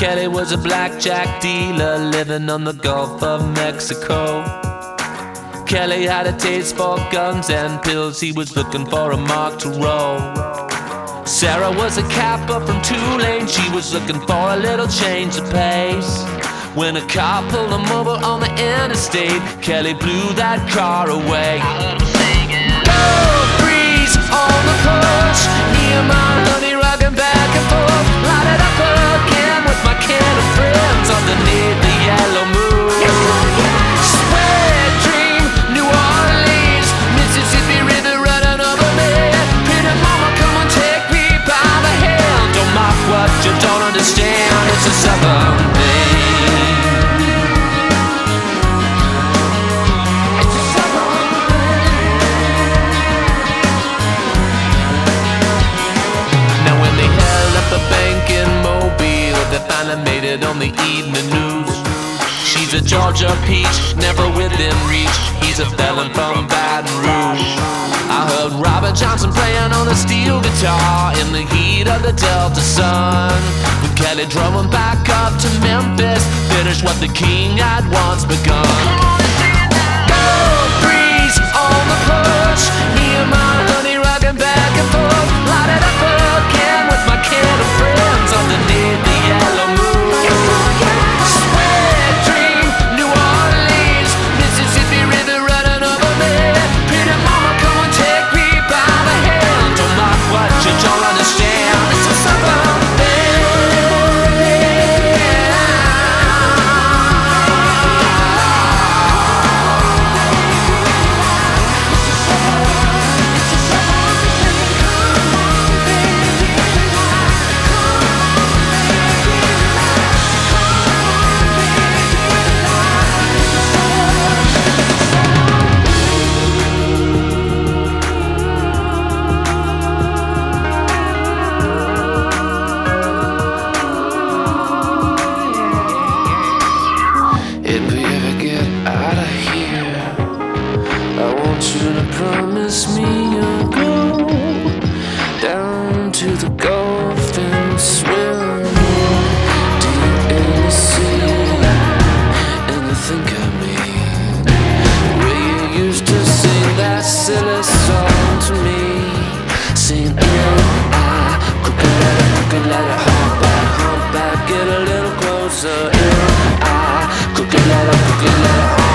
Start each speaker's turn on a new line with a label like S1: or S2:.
S1: Kelly was a blackjack dealer living on the Gulf of Mexico. Kelly had a taste for guns and pills, he was looking for a mark to roll. Sarah was a capper from Tulane, she was looking for a little change of pace. When a car pulled him over on the interstate, Kelly blew that car away. Cold breeze on the porch, me and my honey rocking back and forth. Light it up again with my can of friends underneath the yellow moon. Sweet dream, New Orleans, Mississippi River running over me. Pretty mama, come and take me by the hand. Don't mock what you don't understand, it's a southern thing. Finally made it on the evening news. She's a Georgia peach, never within reach. He's a felon from Baton Rouge. I heard Robert Johnson playing on a steel guitar in the heat of the Delta sun. With Kelly drumming back up to Memphis, finish what the king had once begun. Cold breeze on the porch, me and my honey rocking back and forth. Light it up again with my can of friends underneath the yellow moon. Sweet dream, New Orleans, Mississippi River running over me. Pretty mama, come and take me by the hand. Don't mock what you don't understand, it's a southern thing. Promise me you'll go down to the Gulf and swim deep in the sea. And you think of me, where you used to sing that silly song to me, saying, could let it hump back, get a little closer. Could let it